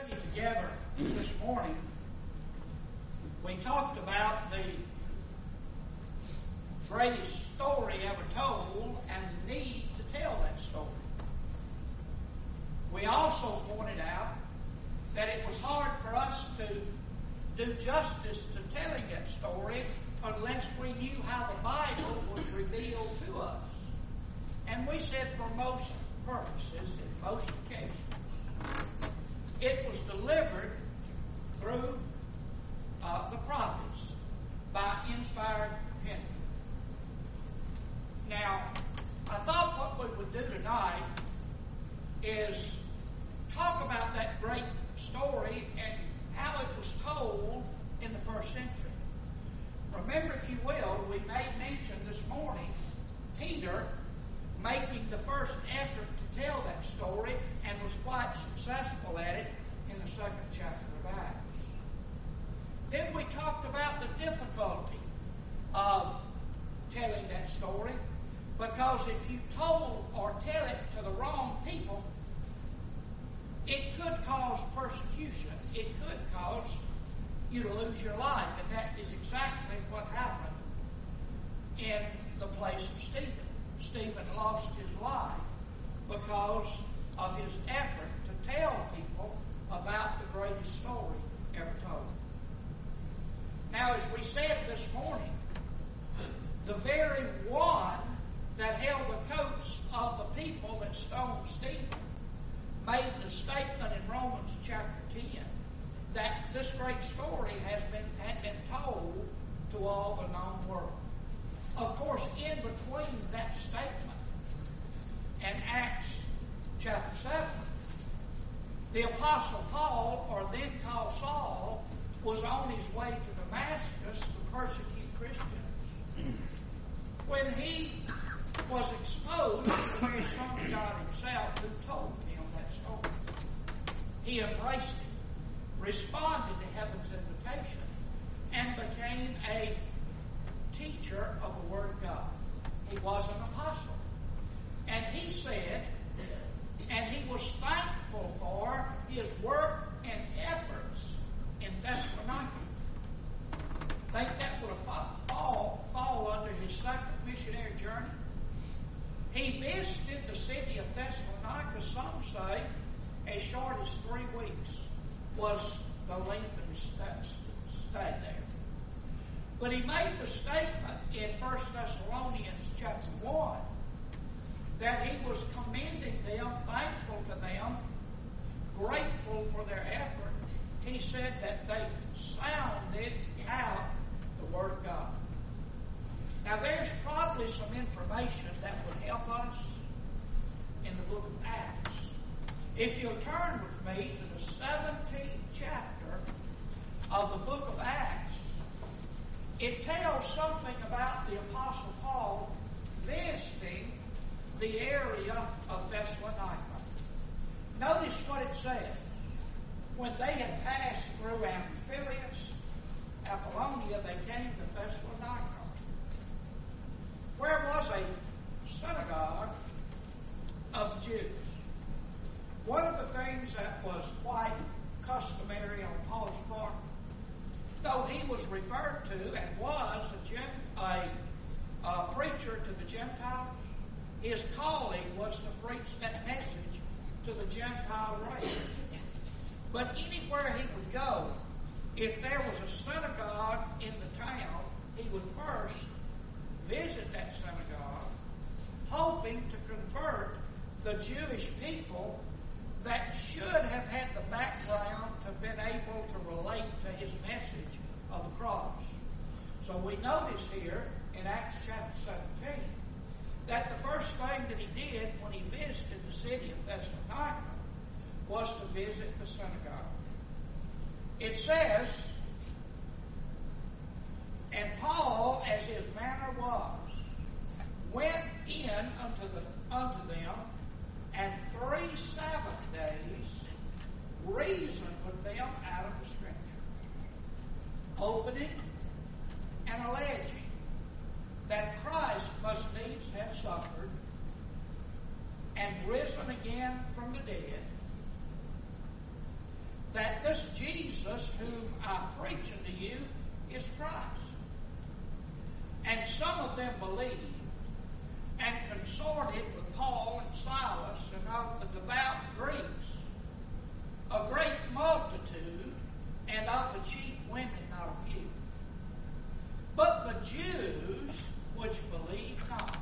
study together this morning, we talked about the greatest story ever told and the need to tell that story. We also pointed out that it was hard for us to do justice to telling that story unless we knew how the Bible was revealed to us. And we said for most purposes, in most occasions, it was delivered through the prophets by inspired pen. Now, I thought what we would do tonight is talk about that great story and how it was told in the first century. Remember, if you will, we made mention this morning, Peter making the first effort to tell that story and was quite successful at it in the second chapter of Acts. Then we talked about the difficulty of telling that story, because if you told or tell it to the wrong people, it could cause persecution. It could cause you to lose your life, and that is exactly what happened in the place of Stephen. Stephen lost his life because of his effort to tell people about the greatest story ever told. Now, as we said this morning, the very one that held the coats of the people that stoned Stephen made the statement in Romans chapter 10 that this great story had been told to all the known world. Of course, in between that statement and Acts chapter 7, the Apostle Paul, or then called Saul, was on his way to Damascus to persecute Christians. When he was exposed to the very Son of God himself who told him that story, he embraced it, responded to heaven's invitation, and became a teacher of the Word of God. He was an apostle. And he said, and he was thankful for his work and efforts in Thessalonica. Think that would have fall under his second missionary journey? He visited the city of Thessalonica, some say, as short as 3 weeks was the length of his stay there. But he made the statement in 1 Thessalonians chapter 1 that he was commending them, thankful to them, grateful for their effort. He said that they sounded out the Word of God. Now, there's probably some information that would help us in the book of Acts. If you'll turn with me to the 17th chapter of the book of Acts, it tells something about the Apostle Paul visiting the area of Thessalonica. Notice what it says. When they had passed through Amphipolis, Apollonia, they came to Thessalonica, where was a synagogue of Jews. One of the things that was quite customary on Paul's part, though he was referred to and was a preacher to the Gentiles, his calling was to preach that message to the Gentile race. But anywhere he would go, if there was a synagogue in the town, he would first visit that synagogue, hoping to convert the Jewish people that should have had the background to have been able to relate to his message of the cross. So we notice here in Acts chapter 17 that the first thing that he did when he visited the city of Thessalonica was to visit the synagogue. It says, and Paul, as his manner was, went in unto them, and 3 Sabbath days reasoned with them out of the Scripture, opening and alleging that Christ must needs have suffered and risen again from the dead, this Jesus whom I preach unto you is Christ. And some of them believed and consorted with Paul and Silas and of the devout Greeks, a great multitude, and of the chief women not a few. But the Jews which believed not,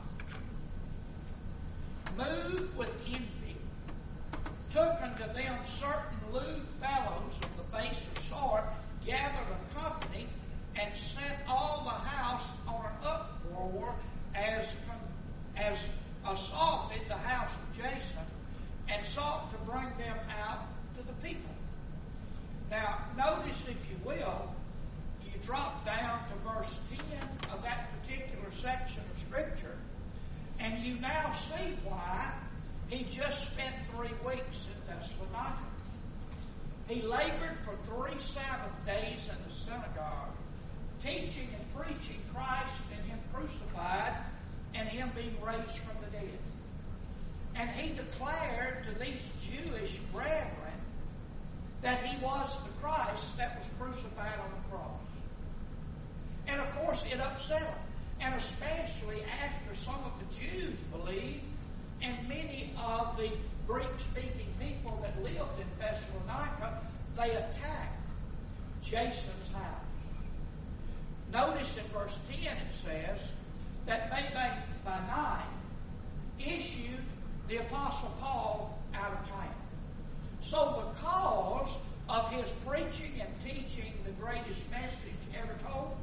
moved with envy, took unto them certain lewd fellows of the baser sort, gathered a company, and set all the house on an uproar, as assaulted the house of Jason, and sought to bring them out to the people. Now, notice, if you will, you drop down to verse 10 of that particular section of Scripture, and you now see why he just spent 3 weeks in Thessalonica. He labored for 3 Sabbath days in the synagogue, teaching and preaching Christ and Him crucified and Him being raised from the dead. And he declared to these Jewish brethren that He was the Christ that was crucified on the cross. And of course it upset them. And especially after some of the Jews believed, and many of the Greek-speaking people that lived in Thessalonica, they attacked Jason's house. Notice in verse 10 it says that they by night issued the Apostle Paul out of town. So because of his preaching and teaching the greatest message ever told,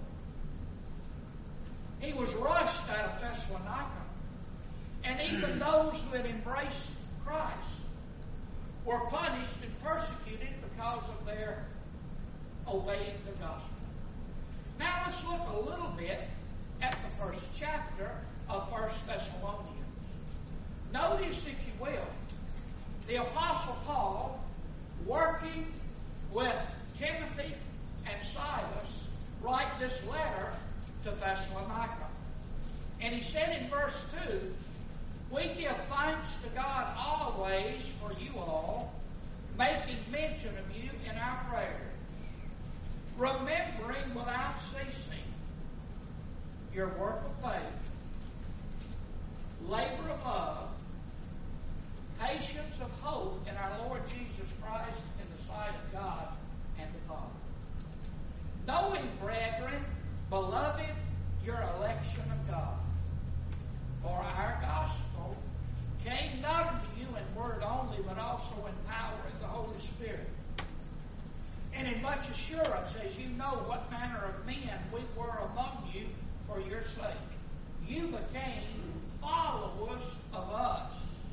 he was rushed out of Thessalonica. And even those who had embraced Christ were punished and persecuted because of their obeying the gospel. Now let's look a little bit at the first chapter of 1 Thessalonians. Notice, if you will, the Apostle Paul, working with Timothy and Silas, write this letter to Thessalonica. And he said in verse 2, "We give thanks to God always for you all, making mention of you in our prayers, remembering without ceasing your work of faith, labor of love, patience of hope in our Lord Jesus Christ in the sight of God and the Father. Knowing, brethren, beloved, your election of God. For our gospel came not unto you in word only, but also in power of the Holy Spirit. And in much assurance, as you know what manner of men we were among you for your sake. You became followers of us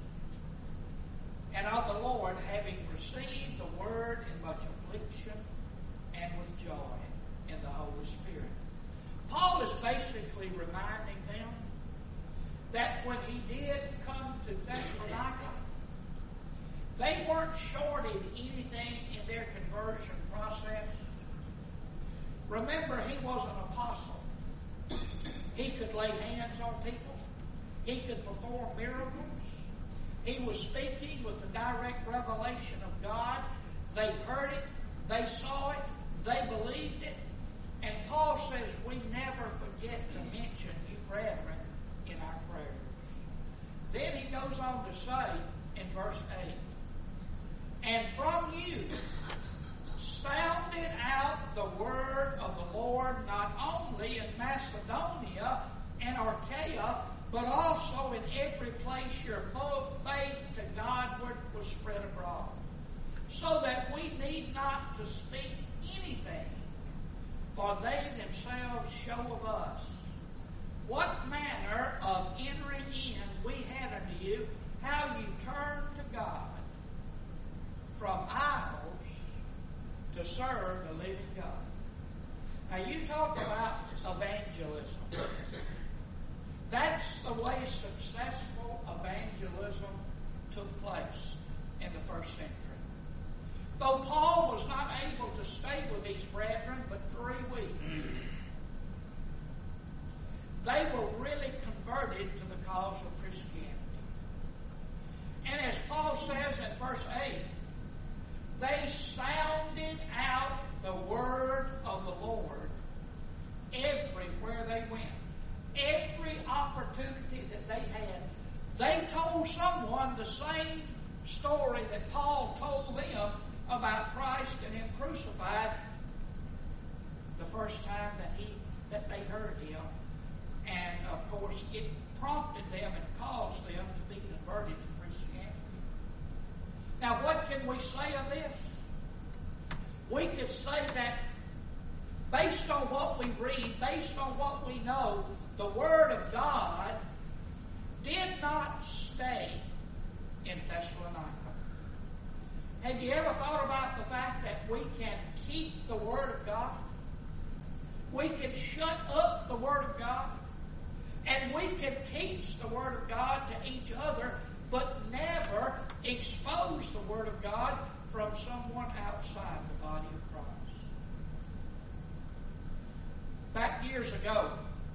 and of the Lord, having received the word in much affliction and with joy in the Holy Spirit." Paul is basically reminding them that when he did come to Thessalonica, they weren't shorted anything in their conversion process. Remember, he was an apostle. He could lay hands on people. He could perform miracles. He was speaking with the direct revelation of God. They heard it. They saw it. They believed it. And Paul says we never forget to mention you, brethren, in our prayers. Then he goes on to say in verse 8, "And from you sounded out the word of the Lord not only in Macedonia and Achaia, but also in every place your faith to Godward was spread abroad, so that we need not to speak anything, for they themselves show of us what manner of entering in we had unto you, how you turned to God from idols to serve the living God." Now you talk about evangelism. That's the way successful evangelism took place in the first century. Though Paul was not able to stay with these brethren but 3 weeks, they were really converted to the cause of Christianity. And as Paul says in verse 8, they sounded story that Paul told them about Christ and Him crucified the first time that they heard Him. And of course, it prompted them and caused them to be converted to Christianity. Now, what can we say of this? We could say that based on what we read, based on what we know, the Word of God did not stay in Thessalonica. Have you ever thought about the fact that we can keep the Word of God? We can shut up the Word of God, and we can teach the Word of God to each other, but never expose the Word of God from someone outside the body of Christ. Back years ago,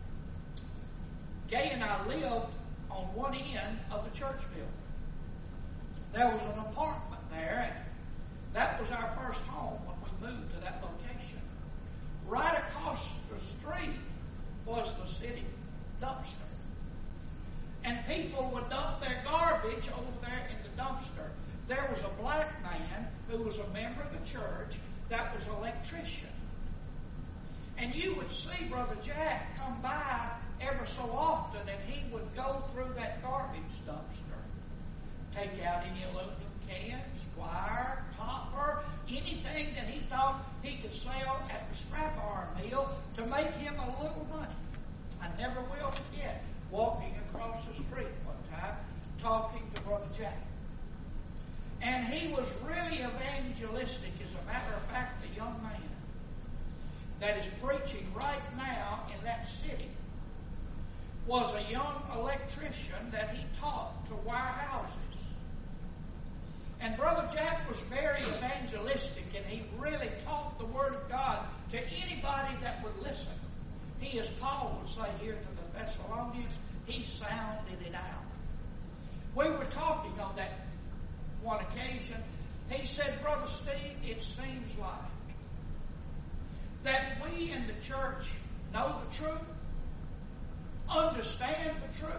Gay and I lived on one end of the church building. There was an apartment there, and that was our first home when we moved to that location. Right across the street was the city dumpster. And people would dump their garbage over there in the dumpster. There was a black man who was a member of the church that was an electrician. And you would see Brother Jack come by ever so often, and he would go through that garbage dumpster. Take out any aluminum cans, wire, copper, anything that he thought he could sell at the scrap iron mill to make him a little money. I never will forget walking across the street one time, talking to Brother Jack. And he was really evangelistic. As a matter of fact, the young man that is preaching right now in that city was a young electrician that he taught to wire houses. And Brother Jack was very evangelistic, and he really taught the Word of God to anybody that would listen. He, as Paul would say here to the Thessalonians, he sounded it out. We were talking on that one occasion. He said, Brother Steve, it seems like that we in the church know the truth, understand the truth,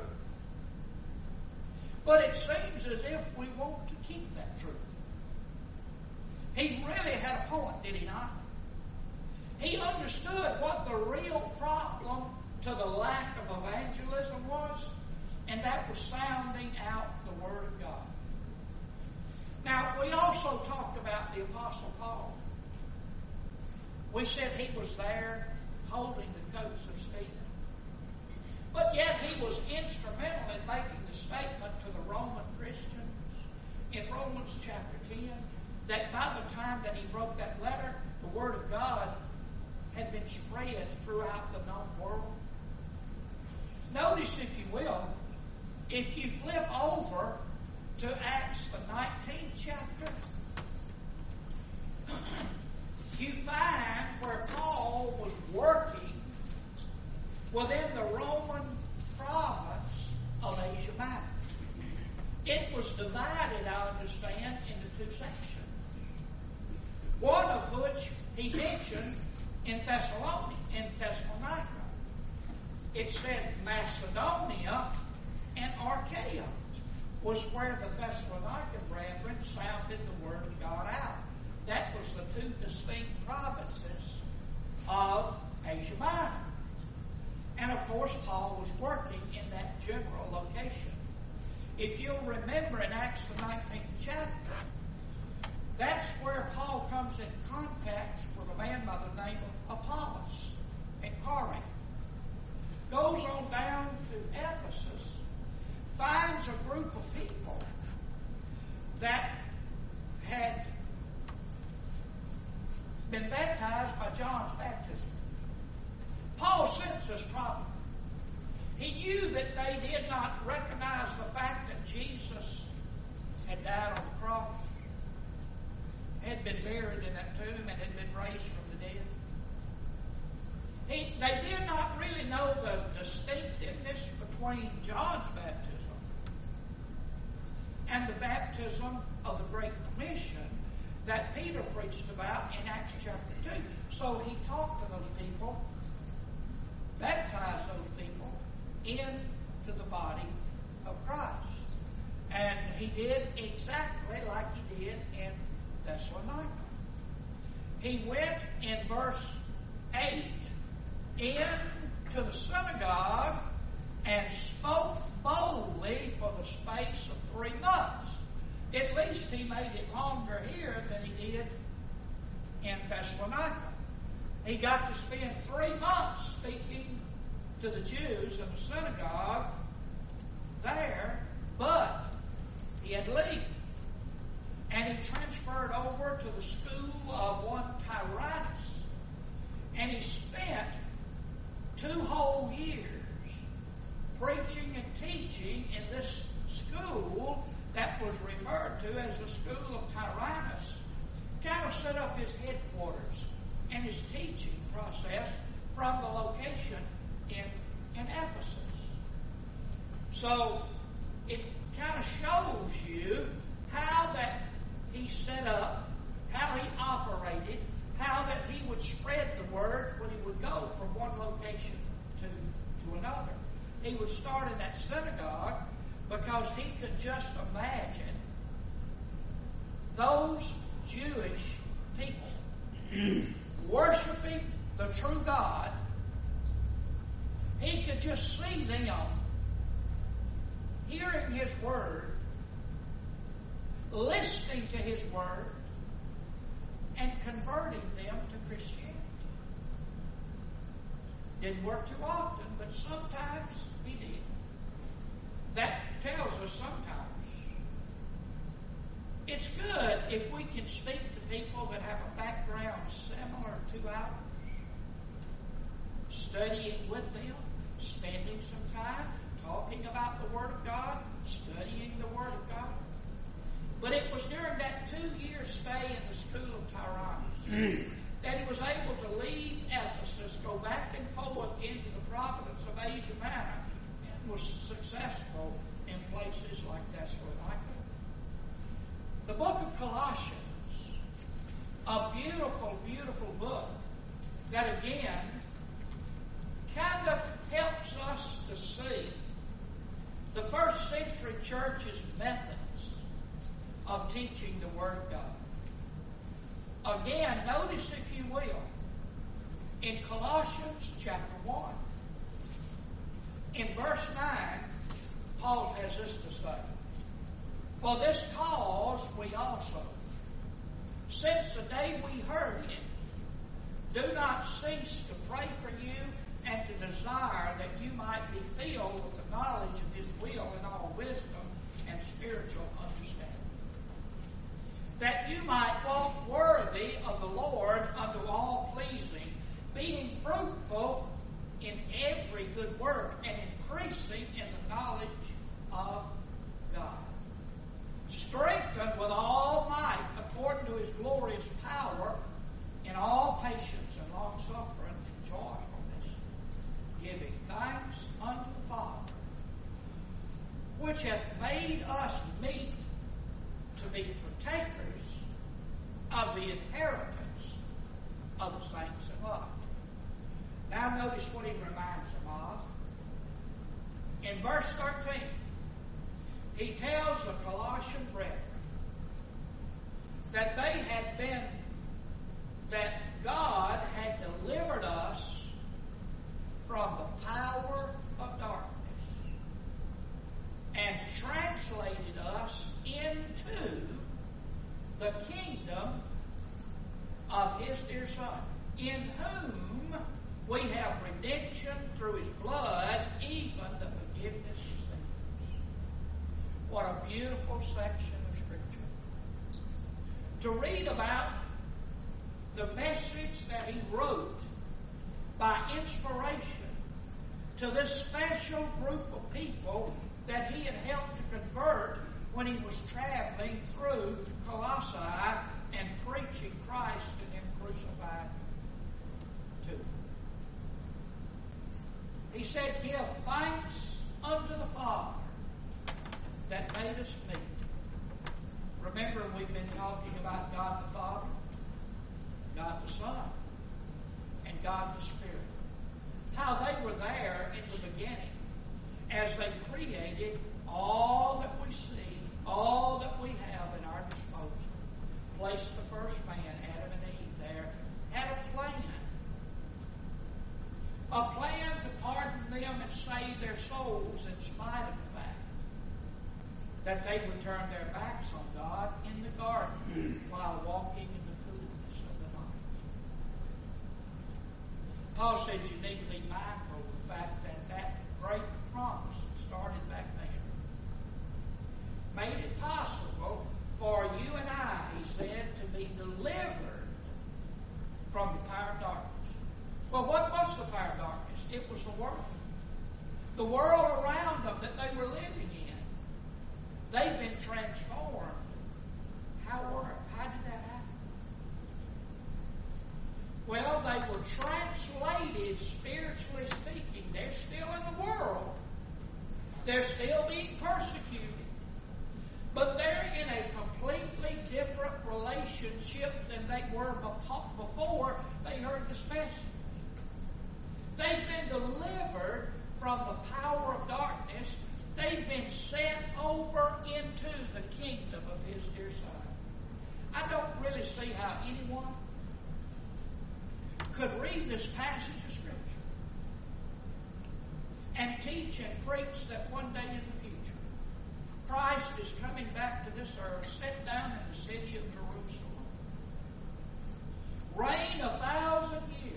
but it seems as if we want to keep that truth. He really had a point, did he not? He understood what the real problem to the lack of evangelism was, and that was sounding out the Word of God. Now, we also talked about the Apostle Paul. We said he was there holding the coats of Stephen. But yet he was instrumental in making the statement to the Roman Christians in Romans chapter 10 that by the time that he wrote that letter, the Word of God had been spread throughout the known world. Notice, if you will, if you flip over to Acts the 19th chapter, you find where Paul was working within the Roman province of Asia Minor. It was divided, I understand, into two sections. One of which he mentioned in Thessalonica. It said Macedonia and Achaia was where the Thessalonican brethren sounded the Word of God out. That was the two distinct provinces of Asia Minor. And of course, Paul was working in that general location. If you'll remember in Acts the 19th chapter, that's where Paul comes in contact with a man by the name of Apollos in Corinth. Goes on down to Ephesus, finds a group of people that had been baptized by John's baptism. Paul sensed this problem. He knew that they did not recognize the fact that Jesus had died on the cross, had been buried in that tomb, and had been raised from the dead. They did not really know the distinctiveness between John's baptism and the baptism of the Great Commission that Peter preached about in Acts chapter 2. So he talked to those people, baptized those people into the body of Christ. And he did exactly like he did in Thessalonica. He went in verse 8 into the synagogue and spoke boldly for the space of 3 months. At least he made it longer here than he did in Thessalonica. He got to spend 3 months speaking to the Jews in the synagogue there, but he had to leave. And he transferred over to the school of one Tyrannus. And he spent 2 whole years preaching and teaching in this school that was referred to as the school of Tyrannus. Kind of set up his headquarters and his teaching process from the location in Ephesus. So it kind of shows you how that he set up, how he operated, how that he would spread the word when he would go from one location to another. He would start in that synagogue because he could just imagine those Jewish people worshiping the true God. He could just see them hearing his word, listening to his word, and converting them to Christianity. Didn't work too often, but sometimes he did. That tells us sometimes. It's good if we can speak to people that have a background similar to ours, studying with them, spending some time, talking about the Word of God, studying the Word of God. But it was during that 2-year stay in the school of Tyrannus that he was able to leave Ephesus, go back and forth into the province of Asia Minor, and was successful in places like Thessalonica. The book of Colossians, a beautiful, beautiful book that again kind of helps us to see the first century church's methods of teaching the Word of God. Again, notice if you will, in Colossians chapter 1, in verse 9, Paul has this to say: "For this cause we also, since the day we heard it, do not cease to pray for you and to desire that you might be filled with the knowledge of His will in all wisdom and spiritual understanding, that you might walk worthy of the Lord unto all pleasing, being fruitful in every good work and increasing in the knowledge of God, strengthened with all might according to His glorious power in all patience and long-suffering and joyfulness, giving thanks unto the Father, which hath made us meet to be partakers of the inheritance of the saints in light." Now notice what he reminds them of. In verse 13, he tells the Colossian brethren that that God had delivered us from the power of darkness and translated us into the kingdom of His dear Son, in whom we have redemption through His blood, even the forgiveness of sins. What a beautiful section of Scripture. To read about the message that he wrote by inspiration to this special group of people that he had helped to convert when he was traveling through Colossae and preaching Christ and Him crucified too. He said, "Give thanks unto the Father that made us meet." Remember, we've been talking about God the Father, God the Son, and God the Spirit. How they were there in the beginning as they created all that we see all that we have at our disposal. Placed the first man, Adam and Eve, there, had a plan. A plan to pardon them and save their souls in spite of the fact that they would turn their backs on God in the garden while walking in the coolness of the night. Paul said you need to be mindful of the fact that that great promise that started back then made it possible for you and I, he said, to be delivered from the power of darkness. Well, what was the power of darkness? It was the world. The world around them that they were living in. They've been transformed. How did that happen? Well, they were translated, spiritually speaking. They're still in the world. They're still being persecuted. But they're in a completely different relationship than they were before they heard this message. They've been delivered from the power of darkness. They've been sent over into the kingdom of His dear Son. I don't really see how anyone could read this passage of Scripture and teach and preach that one day in the future Christ is coming back to this earth, set down in the city of Jerusalem, reign 1,000 years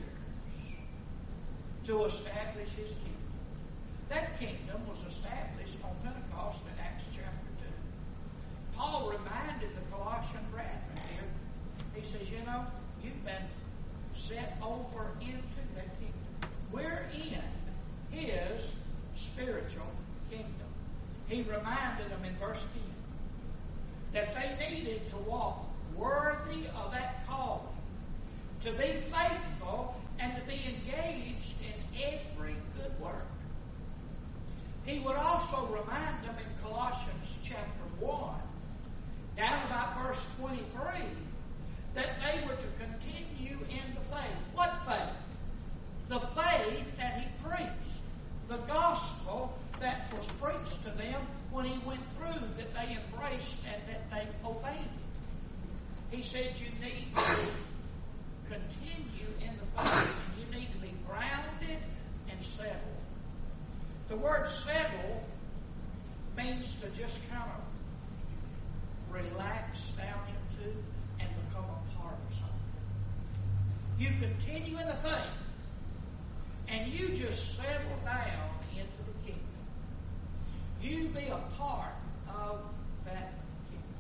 to establish His kingdom. That kingdom was established on Pentecost in Acts chapter 2. Paul reminded the Colossian brethren here, he says, you've been set over into that kingdom. We're in His spiritual kingdom. He reminded them in verse 10 that they needed to walk worthy of that calling, to be faithful and to be engaged in every good work. He would also remind them in Colossians chapter 1, down about verse 23, that they were to continue in the faith. What faith? The faith that He preached. The gospel that was preached to them when He went through, that they embraced and that they obeyed. He said you need to continue in the faith, and you need to be grounded and settled. The word settle means to just kind of relax down into and become a part of something. You continue in the faith, and you just settle down into the kingdom. You be a part of that kingdom.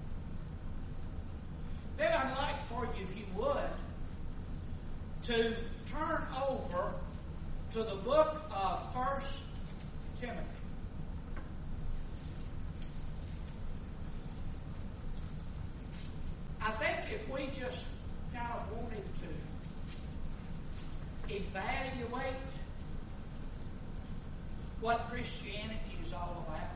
Then I'd like for you, if you would, to turn over to the book of 1 Timothy. I think if we just kind of wanted to evaluate what Christianity is all about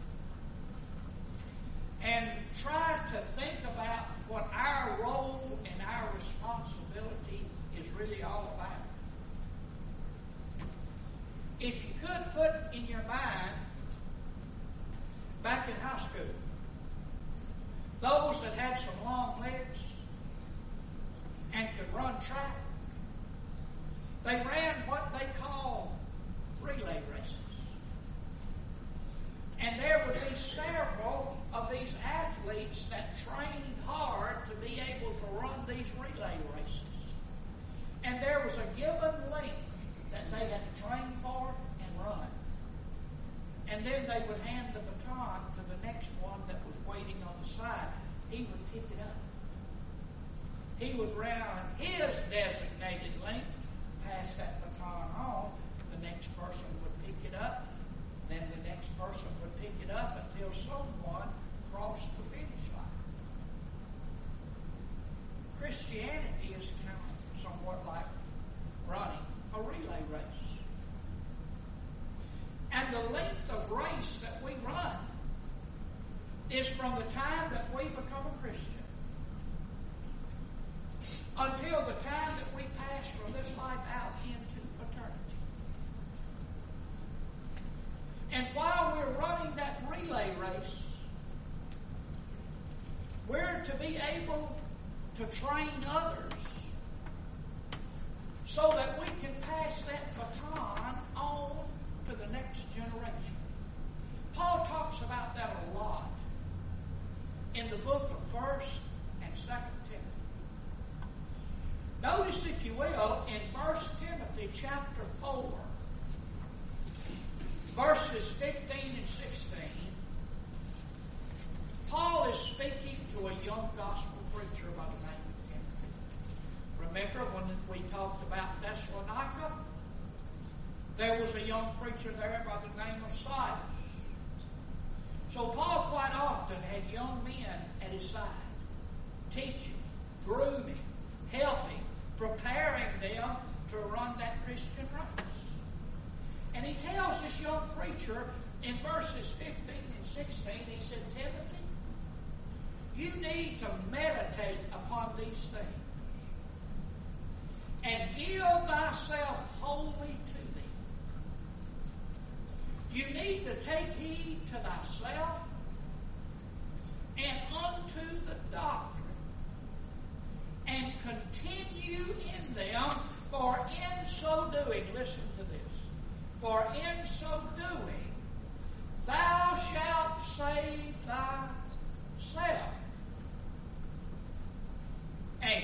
and try to think about what our role and our responsibility is really all about. If you could put in your mind, back in high school, those that had some long legs and could run track, they ran what they call relay races. And there would be several of these athletes that trained hard to be able to run these relay races. And there was a given length that they had to train for and run. And then they would hand the baton to the next one that was waiting on the side. He would pick it up. He would run his designated length, pass that baton on. The next person would pick it up. Then the next person would pick it up until someone crossed the finish line. Christianity is kind of somewhat like running a relay race. And the length of race that we run is from the time that we become a Christian until the time that we pass from this life out into eternity. And while we're running that relay race, we're to be able to train others so that we can pass that baton on to the next generation. Paul talks about that a lot in the book of 1st and 2nd Timothy. Notice, if you will, in 1 Timothy chapter 4, verses 15 and 16, Paul is speaking to a young gospel preacher by the name of Timothy. Remember when we talked about Thessalonica? There was a young preacher there by the name of Silas. So Paul quite often had young men at his side, teaching, grooming, helping, preparing them to run that Christian race. And he tells this young preacher in verses 15 and 16, he said, Timothy, you need to meditate upon these things and give thyself wholly to them. You need to take heed to thyself and unto the doctrine, and continue in them, for in so doing, listen to this, for in so doing thou shalt save thyself and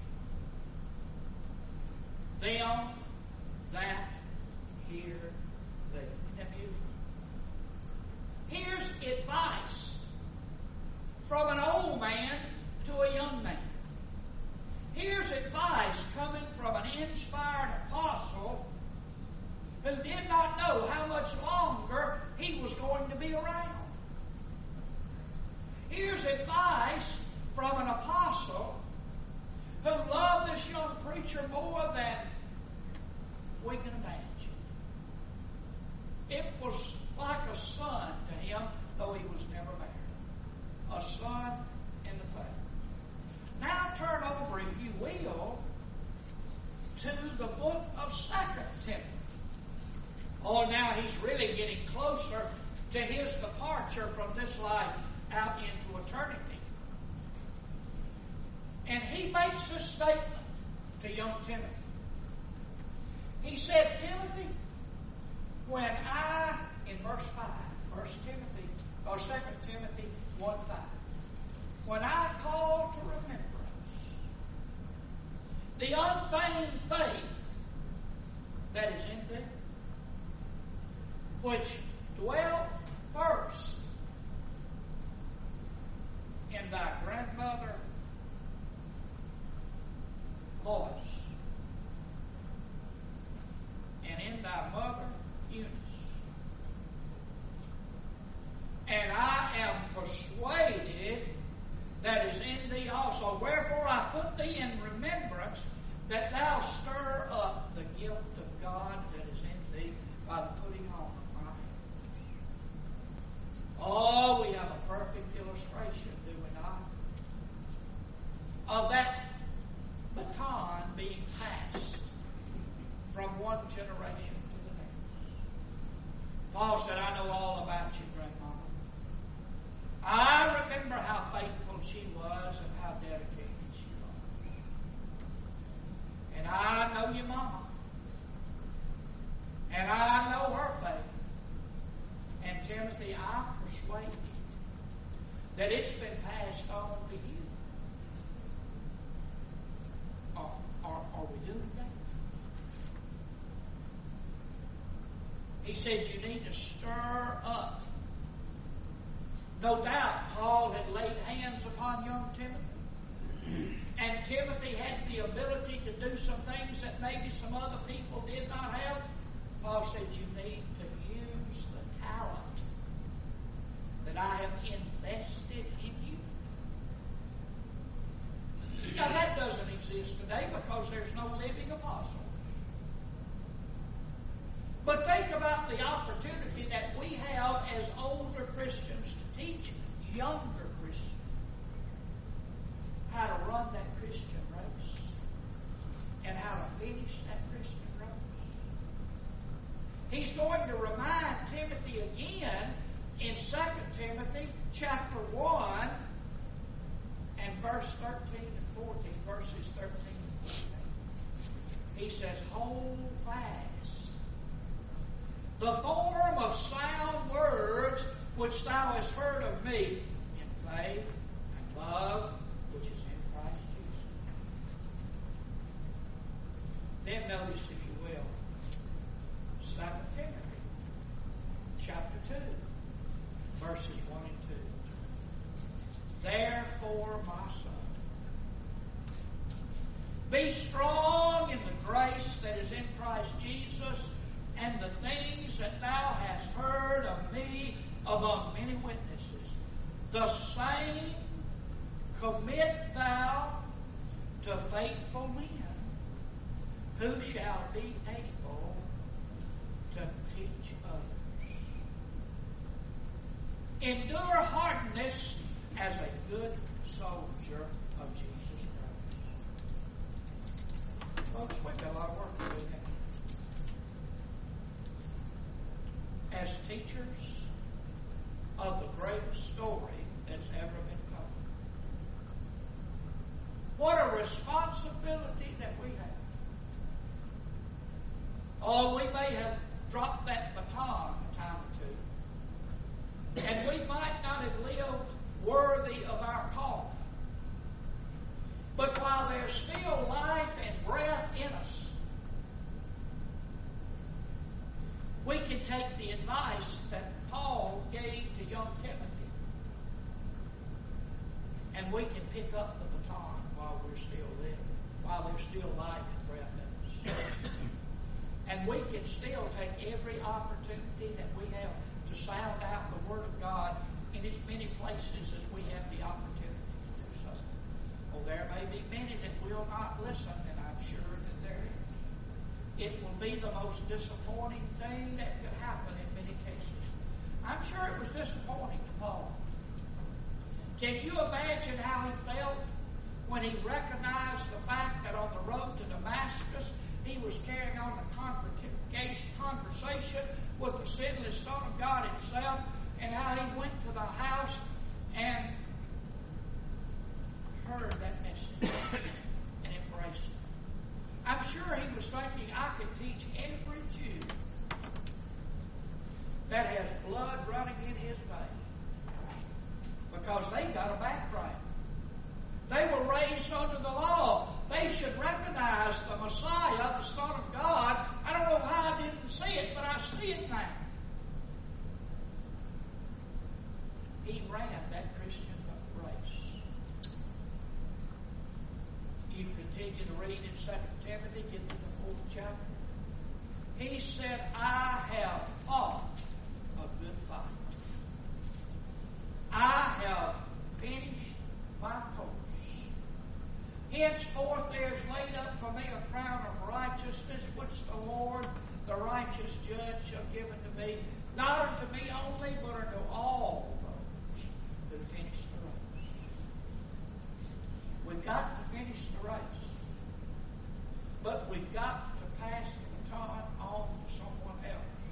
them that hear thee. Isn't that beautiful? Here's advice from an old man to a young man. Here's advice coming from an inspired apostle who did not know how much longer he was going to be around. Here's advice from an apostle who loved this young preacher more than we can imagine. It was like a son to him, though he was never married. A son in the faith. Now turn over, if you will, to the book of 2 Timothy. Oh, now he's really getting closer to his departure from this life out into eternity. And he makes this statement to young Timothy. He said, Timothy, when I, in verse 5, 2 Timothy 1:5, when I call to remembrance the unfeigned faith that is in thee, which dwelt first in thy grandmother Lois, and in thy mother Eunice. And I am persuaded that is in thee also. Wherefore I put thee in remembrance that thou stir up the gift of God that is in thee by the putting on of my hands. Oh, we have a perfect illustration, do we not? Of that baton being passed from one generation to the next. Paul said, I know all about you, Grandmama. I remember how faithful she was and how dedicated she was. And I know your mama. And I know her faith. And Timothy, I'm persuaded that it's been passed on to you. Are we doing that? He says you need to stir up. No doubt Paul had laid hands upon young Timothy. And Timothy had the ability to do some things that maybe some other people did not have. Paul said you need to use the talent that I have invested in you. Now that doesn't exist today because there's no living apostles. But think about the opportunity that we have as older Christians to teach younger Christians how to run that Christian race and how to finish that Christian race. He's going to remind Timothy again in 2 Timothy chapter 1 verse 13 and 14, verses 13 and 14, he says, hold fast the form of sound words which thou hast heard of me in faith and love which is in Christ Jesus. Then notice, if you will, 2 Timothy chapter 2, verses 1 and 2. Therefore, my son, be strong in the grace that is in Christ Jesus, and the things that thou hast heard of me among many witnesses, the same commit thou to faithful men, who shall be able to teach others. Endure hardness as a good soldier of Jesus Christ. Folks, we've got a lot of work to do now. As teachers of the greatest story that's ever been told. What a responsibility that we have. Oh, we may have dropped that baton a time or two, and we might not have lived worthy of our call. But while there's still life and breath in us, we can take the advice that Paul gave to young Timothy, and we can pick up the baton while we're still living, while there's still life and breath in us. And we can still take every opportunity that we have to sound out the Word of God in as many places as we have the opportunity to do so. Well, there may be many that will not listen, and I'm sure that there is. It will be the most disappointing thing that could happen in many cases. I'm sure it was disappointing to Paul. Can you imagine how he felt when he recognized the fact that on the road to Damascus he was carrying on a conversation with the sinless Son of God himself, and how he went to the house and heard that message and embraced it? I'm sure he was thinking, I could teach every Jew that has blood running in his veins, because they've got a background. They were raised under the law. They should recognize the Messiah, the Son of God. I don't know how I didn't see it, but I see it now. He ran that Christian race. You continue to read in 2 Timothy, get to the 4th chapter. He said, I have fought a good fight. I have finished my course. Henceforth there is laid up for me a crown of righteousness, which the Lord, the righteous judge, shall give unto me, not unto me only, but unto all those who finish the race. We've got to finish the race, but we've got to pass the baton on to someone else.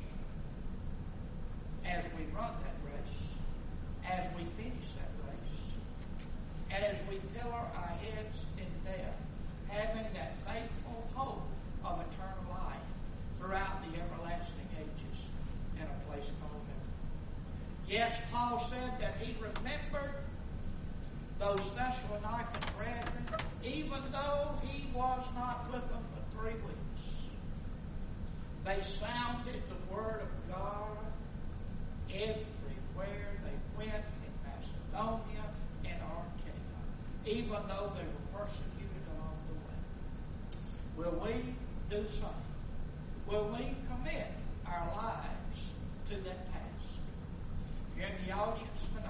As we run that race, as we finish that race, and as we pillar our heads in death, having that faithful hope of eternal life throughout the everlasting ages in a place called heaven. Yes, Paul said that he remembered those Thessalonican brethren, even though he was not with them for 3 weeks. They sounded the Word of God everywhere they went, in Macedonia and Achaia, even though they were persecuted along the way. Will we do something? Will we commit our lives to that task? If you're in the audience tonight,